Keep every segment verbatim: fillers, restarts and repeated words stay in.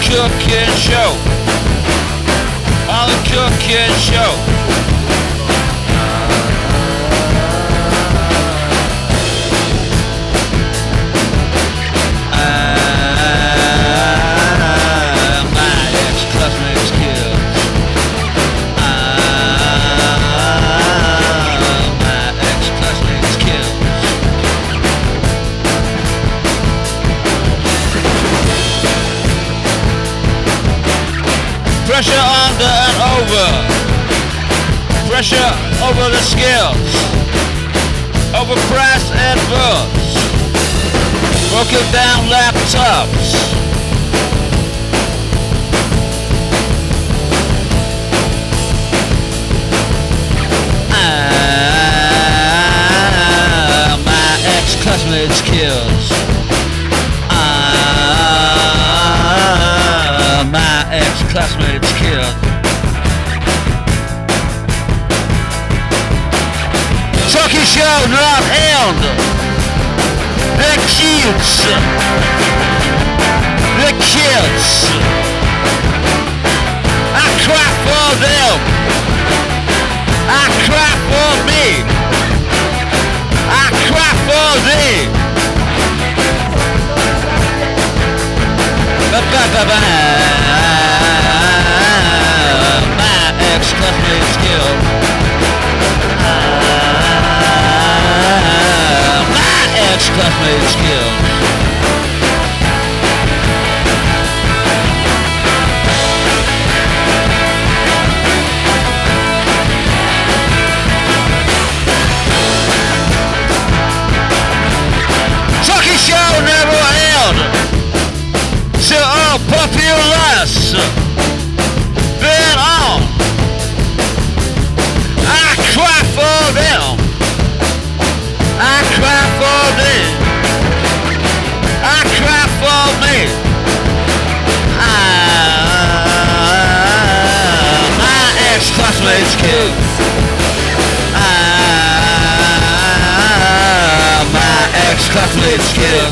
cooking show. On the cooking show. Ah, my ex-classmates killed. Ah, my ex-classmates killed. Pressure under and over. Pressure over the skills. Overpriced adverts. Broken down laptops. Ah, my ex-classmates kills. Ah, my ex-classmates killed. Talkie show not end. The kids. The kids. I cry for them. I cry for me. I cry for thee. Ba-ba-ba-ba. My ex-classmates killed. My ex-classmates killed. Talkie show never end. So all populace been on. I cry for them. I cry for them. I cry for me. Ah, my ex-classmates killed. Ah, my ex-classmates killed.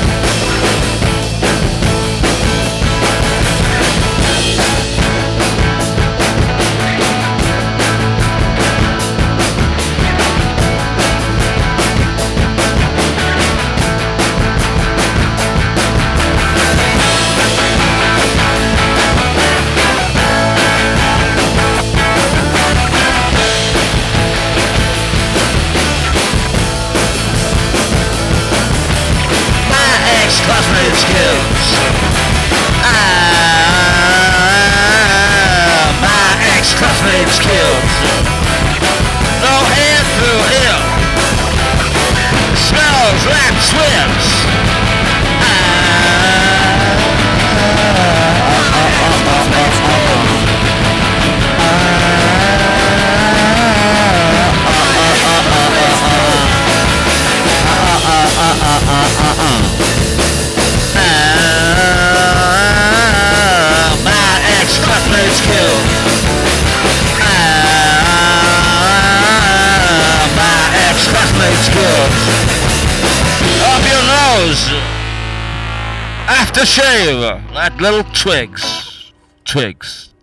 Ex-classmates kills. Ah, my ex-classmates kills. No air through here. Smells like swims. Ex-classmates killed. Ah, my ex-classmates killed. Up your nose. Aftershave like little twigs. Twigs.